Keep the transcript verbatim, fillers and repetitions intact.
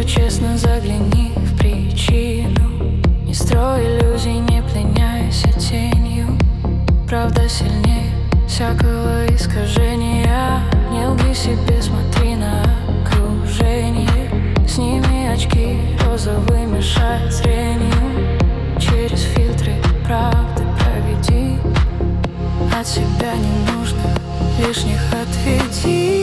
Все честно, загляни в причину. Не строй иллюзий, не пленяйся тенью. Правда сильнее всякого искажения. Не лги себе, смотри на окружение. Сними очки розовые, мешают зрению. Через фильтры правды проведи. От себя не нужно лишних отведи.